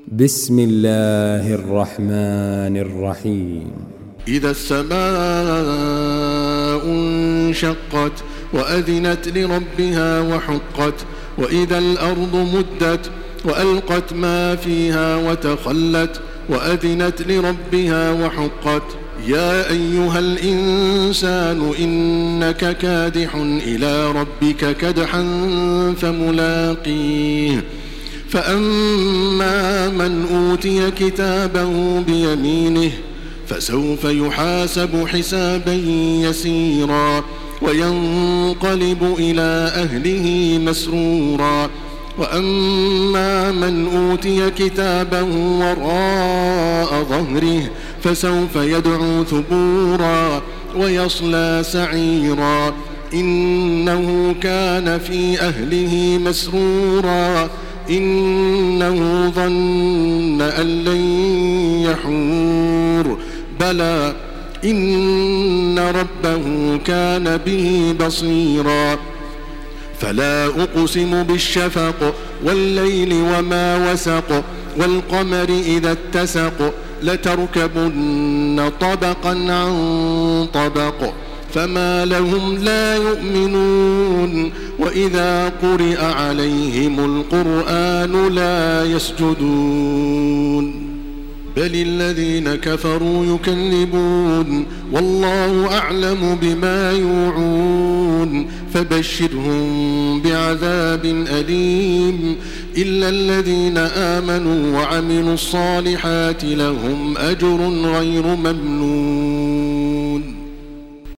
بسم الله الرحمن الرحيم. إذا السماء انشقت وأذنت لربها وحقت وإذا الأرض مدت وألقت ما فيها وتخلت وأذنت لربها وحقت يا أيها الإنسان إنك كادح إلى ربك كدحا فملاقيه فأما من أوتي كتابه بيمينه فسوف يحاسب حسابا يسيرا وينقلب إلى أهله مسرورا وأما من أوتي كتابه وراء ظهره فسوف يدعو ثبورا ويصلى سعيرا إنه كان في أهله مسرورا إنه ظن أن لن يحور بلى إن ربه كان به بصيرا فلا أقسم بالشفق والليل وما وسق والقمر إذا اتسق لتركبن طبقا عن طبق فما لهم لا يؤمنون وإذا قرئ عليهم القرآن لا يسجدون بل الذين كفروا يكذبون والله أعلم بما يوعون فبشرهم بعذاب أليم إلا الذين آمنوا وعملوا الصالحات لهم أجر غير ممنون.